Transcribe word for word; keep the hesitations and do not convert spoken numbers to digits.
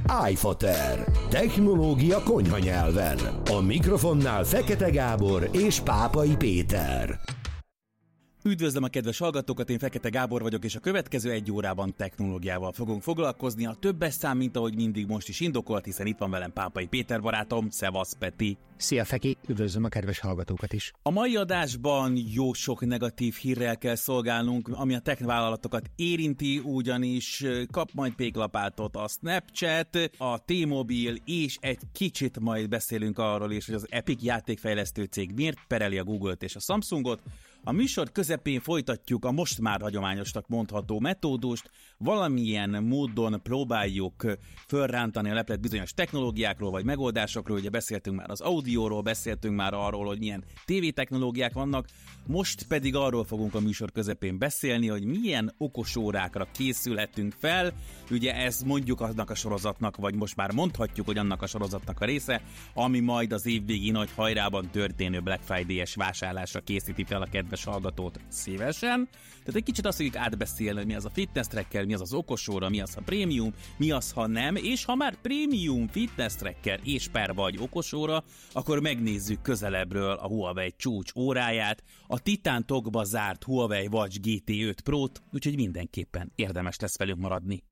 iFater. Technológia konyha nyelven. A mikrofonnál Fekete Gábor és Pápai Péter. Üdvözlöm a kedves hallgatókat, én Fekete Gábor vagyok, és a következő egy órában technológiával fogunk foglalkozni. A többes szám, mint ahogy mindig most is indokolt, hiszen itt van velem Pápai Péter barátom. Szevasz, Peti! Szia, Feki! Üdvözlöm a kedves hallgatókat is! A mai adásban jó sok negatív hírrel kell szolgálnunk, ami a tech vállalatokat érinti, ugyanis kap majd péklapátot a Snapchat, a T-Mobile, és egy kicsit majd beszélünk arról is, hogy az Epic játékfejlesztő cég miért pereli a Google-t és a Samsungot. A műsor közepén folytatjuk a most már hagyományosnak mondható metódust, valamilyen módon próbáljuk fölrántani a leplet bizonyos technológiákról vagy megoldásokról. Ugye beszéltünk már az audióról, beszéltünk már arról, hogy milyen tévétechnológiák vannak, most pedig arról fogunk a műsor közepén beszélni, hogy milyen okosórákra készülhetünk fel. Ugye ez mondjuk annak a sorozatnak, vagy most már mondhatjuk, hogy annak a sorozatnak a része, ami majd az évvégi nagy hajrában történő Black Friday-es vásárlásra készíti fel a kedves hallgatót szívesen. Tehát egy kicsit azt fogjuk átbeszélni, hogy mi az a fitness tracker, mi az az okosóra, mi az a prémium, mi az, ha nem, és ha már prémium fitness tracker és per vagy okosóra, akkor megnézzük közelebbről a Huawei csúcs óráját, a Titan tokba zárt Huawei Watch gé té öt Pro-t, úgyhogy mindenképpen érdemes lesz velünk maradni.